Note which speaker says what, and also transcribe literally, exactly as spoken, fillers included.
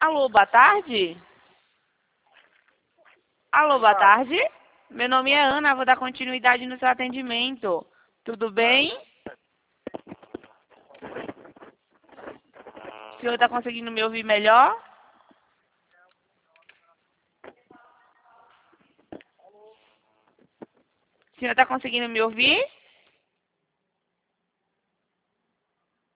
Speaker 1: Alô, boa tarde? Alô, boa tarde? Meu nome é Ana, vou dar continuidade no seu atendimento. Tudo bem? O senhor está conseguindo me ouvir melhor? O senhor está conseguindo me ouvir?